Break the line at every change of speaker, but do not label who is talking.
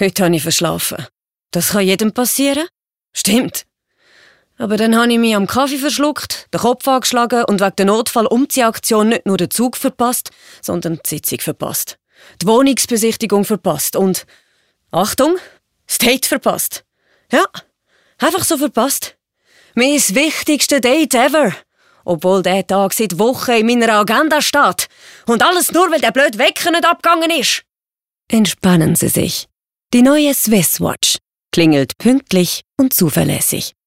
Heute habe ich verschlafen. Das kann jedem passieren. Stimmt. Aber dann habe ich mich am Kaffee verschluckt, den Kopf angeschlagen und wegen der Notfall-Umziehaktion nicht nur den Zug verpasst, sondern die Sitzung verpasst. Die Wohnungsbesichtigung verpasst und, Achtung, das Date verpasst. Ja, einfach so verpasst. Mein wichtigste Date ever. Obwohl der Tag seit Wochen in meiner Agenda steht. Und alles nur, weil der blöde Wecker nicht abgegangen ist. Entspannen Sie sich. Die neue Swiss Watch klingelt pünktlich und zuverlässig.